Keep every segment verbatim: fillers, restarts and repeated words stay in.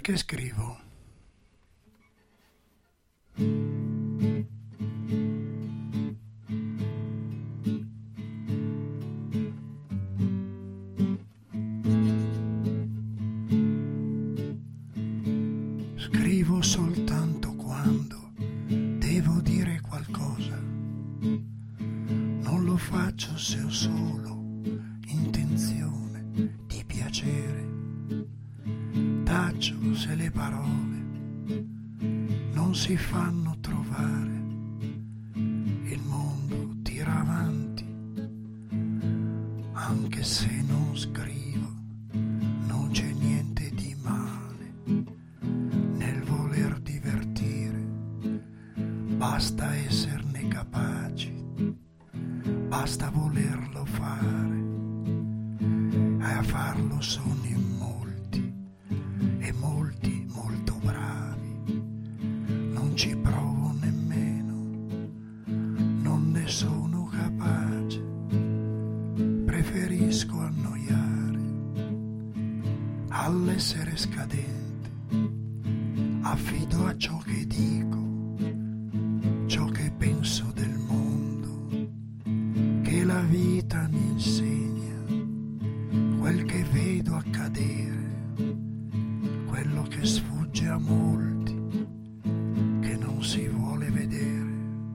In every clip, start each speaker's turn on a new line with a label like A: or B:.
A: Perché scrivo? Scrivo soltanto quando devo dire qualcosa. Non lo faccio se ho solo intenzione di piacere. Taccio se le parole non si fanno trovare. Il mondo tira avanti, anche se non scrivo. Non c'è niente di male nel voler divertire. Basta esserne capaci, basta volerlo fare. E a farlo sono in molti, e molti molto bravi. Non ci provo nemmeno, non ne sono capace. Preferisco annoiare all'essere scadente. Affido a ciò che dico, ciò che penso del mondo, che la vita mi insegna, quel che vedo accadere, quello che sfugge a molti, che non si vuole vedere.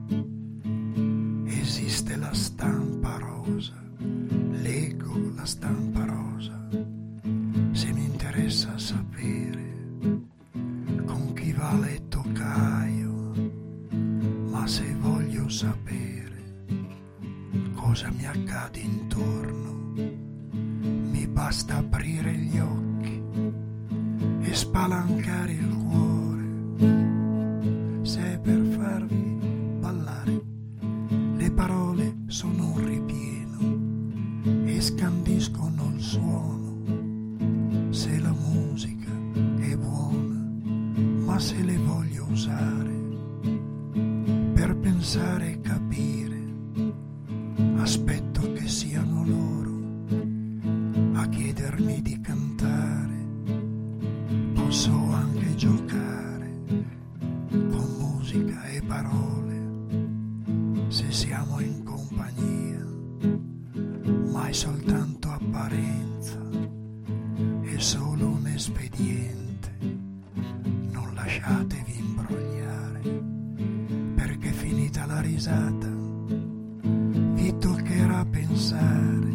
A: Esiste la stampa rosa, leggo la stampa rosa, se mi interessa sapere con chi va a letto Caio, ma se voglio sapere cosa mi accade intorno, mi basta aprire gli occhi e spalancare il cuore. Se per farvi ballare le parole sono un ripieno e scandiscono il suono, se la musica è buona, ma se le voglio usare per pensare e capire, aspetto che siano loro a chiedermi di cantare. Posso anche giocare con musica e parole se siamo in compagnia, ma è soltanto apparenza, è solo un espediente. Non lasciatevi imbrogliare, perché finita la risata vi toccherà pensare.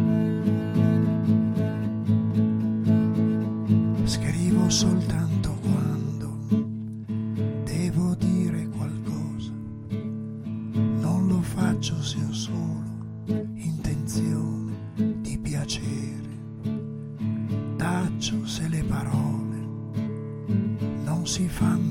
A: Scrivo soltanto quando devo dire qualcosa. Non lo faccio se ho solo intenzione di piacere. Taccio se le parole non si fanno